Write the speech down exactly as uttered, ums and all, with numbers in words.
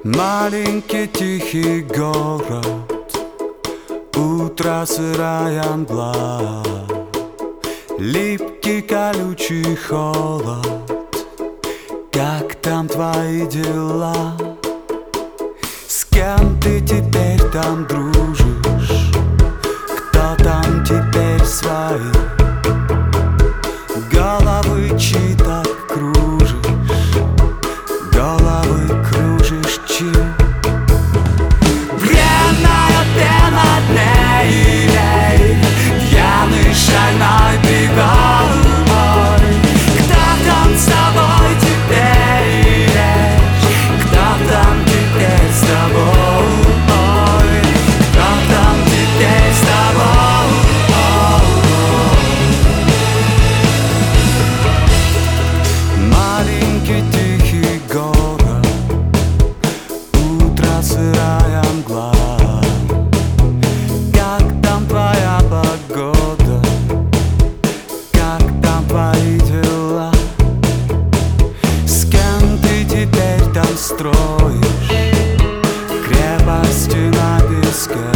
Маленький тихий город, утро сырая мгла, липкий колючий холод. Как там твои дела? С кем ты теперь там дружишь? Кто там теперь свои? Головы чьи так кружишь? Головы кружишь чьи? Длинная пена дней, пьяный шальной бегом. Кто там с тобой теперь? Кто там теперь с тобой? Кто там теперь с тобой? Маленький тихий город, утро сырая мгла. Как там твоя погода? Как там твои дела? С кем ты теперь там строишь крепости на песке?